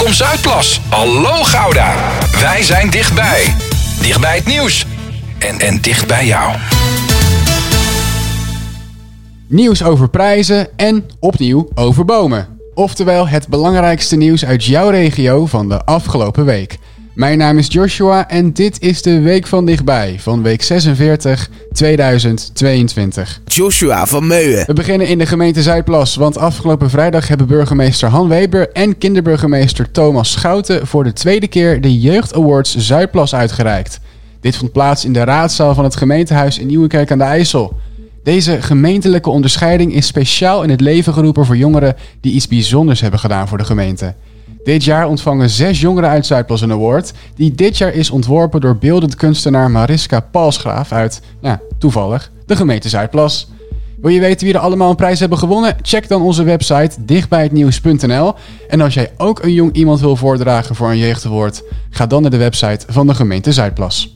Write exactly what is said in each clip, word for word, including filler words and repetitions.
Welkom Zuidplas. Hallo Gouda. Wij zijn dichtbij. Dichtbij het nieuws. En, en dicht bij jou. Nieuws over prijzen en opnieuw over bomen. Oftewel het belangrijkste nieuws uit jouw regio van de afgelopen week. Mijn naam is Joshua en dit is de Week van Dichtbij van week zesenveertig tweeduizend tweeëntwintig. Joshua van Meuwen. We beginnen in de gemeente Zuidplas, want afgelopen vrijdag hebben burgemeester Han Weber en kinderburgemeester Thomas Schouten voor de tweede keer de Jeugd Awards Zuidplas uitgereikt. Dit vond plaats in de raadzaal van het gemeentehuis in Nieuwekerk aan de IJssel. Deze gemeentelijke onderscheiding is speciaal in het leven geroepen voor jongeren die iets bijzonders hebben gedaan voor de gemeente. Dit jaar ontvangen zes jongeren uit Zuidplas een award, die dit jaar is ontworpen door beeldend kunstenaar Mariska Palsgraaf uit, ja, toevallig, de gemeente Zuidplas. Wil je weten wie er allemaal een prijs hebben gewonnen? Check dan onze website dichtbijhetnieuws punt n l. En als jij ook een jong iemand wil voordragen voor een jeugdaward, ga dan naar de website van de gemeente Zuidplas.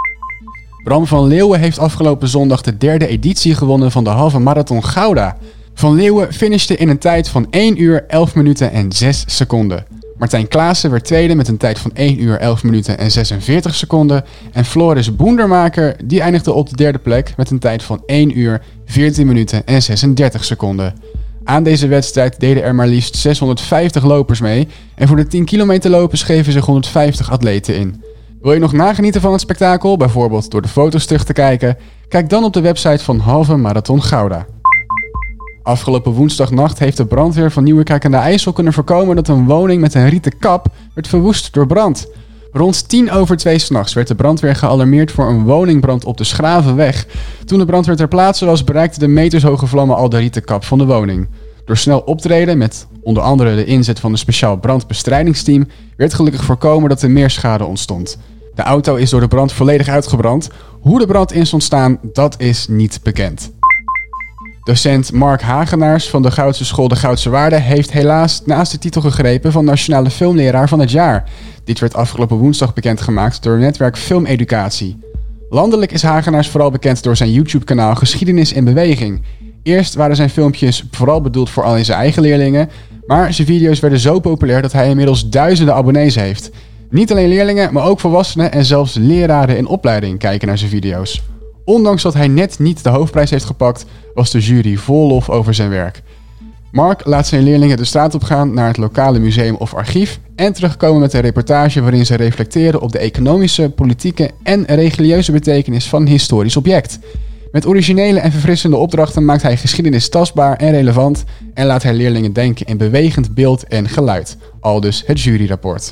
Bram van Leeuwen heeft afgelopen zondag de derde editie gewonnen van de halve marathon Gouda. Van Leeuwen finishte in een tijd van één uur elf minuten en zes seconden. Martijn Klaassen werd tweede met een tijd van één uur elf minuten en zesenveertig seconden. En Floris Boendermaker die eindigde op de derde plek met een tijd van één uur veertien minuten en zesendertig seconden. Aan deze wedstrijd deden er maar liefst zeshonderdvijftig lopers mee. En voor de tien kilometer lopen schreven zich honderdvijftig atleten in. Wil je nog nagenieten van het spektakel, bijvoorbeeld door de foto's terug te kijken? Kijk dan op de website van Halve Marathon Gouda. Afgelopen woensdagnacht heeft de brandweer van Nieuwekerk aan de IJssel kunnen voorkomen dat een woning met een rieten kap werd verwoest door brand. Rond tien over twee 's nachts werd de brandweer gealarmeerd voor een woningbrand op de Schravenweg. Toen de brandweer ter plaatse was, bereikten de metershoge vlammen al de rieten kap van de woning. Door snel optreden, met onder andere de inzet van een speciaal brandbestrijdingsteam, werd gelukkig voorkomen dat er meer schade ontstond. De auto is door de brand volledig uitgebrand. Hoe de brand is ontstaan, dat is niet bekend. Docent Mark Hagenaars van de Goudse School de Goudse Waarde heeft helaas naast de titel gegrepen van Nationale Filmleraar van het Jaar. Dit werd afgelopen woensdag bekendgemaakt door netwerk Filmeducatie. Landelijk is Hagenaars vooral bekend door zijn YouTube-kanaal Geschiedenis in Beweging. Eerst waren zijn filmpjes vooral bedoeld voor al zijn eigen leerlingen, maar zijn video's werden zo populair dat hij inmiddels duizenden abonnees heeft. Niet alleen leerlingen, maar ook volwassenen en zelfs leraren in opleiding kijken naar zijn video's. Ondanks dat hij net niet de hoofdprijs heeft gepakt, was de jury vol lof over zijn werk. Mark laat zijn leerlingen de straat op gaan naar het lokale museum of archief en terugkomen met een reportage waarin ze reflecteren op de economische, politieke en religieuze betekenis van een historisch object. Met originele en verfrissende opdrachten maakt hij geschiedenis tastbaar en relevant en laat hij leerlingen denken in bewegend beeld en geluid. Aldus het juryrapport.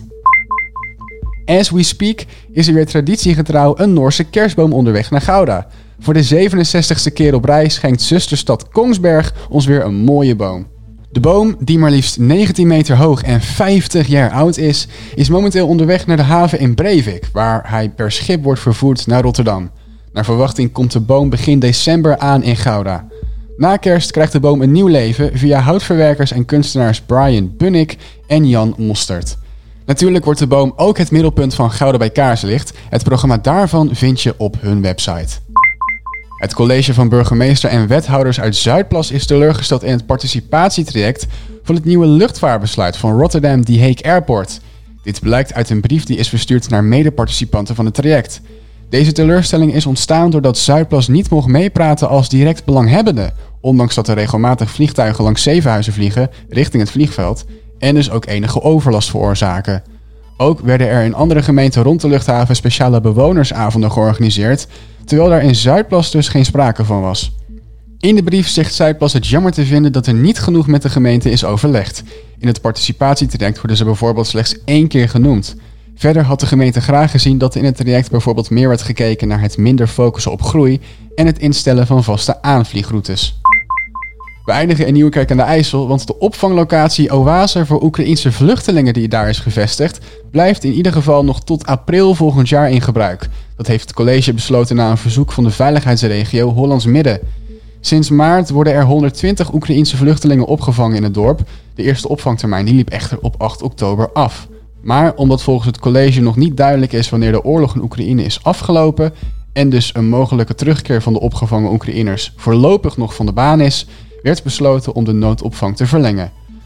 As we speak is er weer traditiegetrouw een Noorse kerstboom onderweg naar Gouda. Voor de zevenenzestigste keer op rij schenkt zusterstad Kongsberg ons weer een mooie boom. De boom, die maar liefst negentien meter hoog en vijftig jaar oud is, is momenteel onderweg naar de haven in Breivik, waar hij per schip wordt vervoerd naar Rotterdam. Naar verwachting komt de boom begin december aan in Gouda. Na kerst krijgt de boom een nieuw leven via houtverwerkers en kunstenaars Brian Bunnik en Jan Mostert. Natuurlijk wordt de boom ook het middelpunt van Gouda bij Kaarslicht. Het programma daarvan vind je op hun website. Het college van burgemeester en wethouders uit Zuidplas is teleurgesteld in het participatietraject van het nieuwe luchtvaartbesluit van Rotterdam The Hague Airport. Dit blijkt uit een brief die is verstuurd naar medeparticipanten van het traject. Deze teleurstelling is ontstaan doordat Zuidplas niet mocht meepraten als direct belanghebbende, ondanks dat er regelmatig vliegtuigen langs Zevenhuizen vliegen richting het vliegveld en dus ook enige overlast veroorzaken. Ook werden er in andere gemeenten rond de luchthaven speciale bewonersavonden georganiseerd, terwijl daar in Zuidplas dus geen sprake van was. In de brief zegt Zuidplas het jammer te vinden dat er niet genoeg met de gemeente is overlegd. In het participatietraject worden ze bijvoorbeeld slechts één keer genoemd. Verder had de gemeente graag gezien dat in het traject bijvoorbeeld meer werd gekeken naar het minder focussen op groei en het instellen van vaste aanvliegroutes. We eindigen in Nieuwekerk aan de IJssel, want de opvanglocatie Oase voor Oekraïense vluchtelingen die daar is gevestigd, blijft in ieder geval nog tot april volgend jaar in gebruik. Dat heeft het college besloten na een verzoek van de veiligheidsregio Hollands Midden. Sinds maart worden er honderdtwintig Oekraïense vluchtelingen opgevangen in het dorp. De eerste opvangtermijn die liep echter op acht oktober af. Maar omdat volgens het college nog niet duidelijk is wanneer de oorlog in Oekraïne is afgelopen en dus een mogelijke terugkeer van de opgevangen Oekraïners voorlopig nog van de baan is, werd besloten om de noodopvang te verlengen.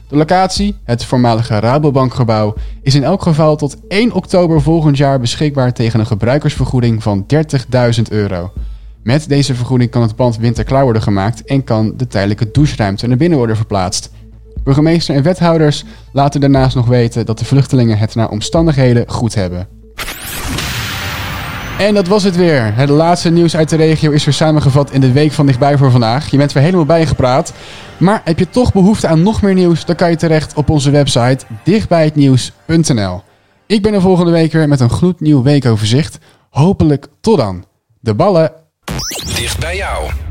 De locatie, het voormalige Rabobankgebouw, is in elk geval tot één oktober volgend jaar beschikbaar tegen een gebruikersvergoeding van dertigduizend euro. Met deze vergoeding kan het pand winterklaar worden gemaakt en kan de tijdelijke doucheruimte naar binnen worden verplaatst. Burgemeester en wethouders laten daarnaast nog weten dat de vluchtelingen het naar omstandigheden goed hebben. En dat was het weer. Het laatste nieuws uit de regio is weer samengevat in de Week van Dichtbij voor vandaag. Je bent weer helemaal bijgepraat. Maar heb je toch behoefte aan nog meer nieuws, dan kan je terecht op onze website dichtbijhetnieuws punt n l. Ik ben er volgende week weer met een gloednieuw weekoverzicht. Hopelijk tot dan. De ballen. Dicht bij jou.